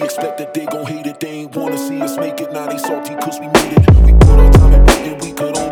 expect that they gon' hate it. They ain't wanna see us make it. Now they salty cause we made it. We put our time and put in, we could only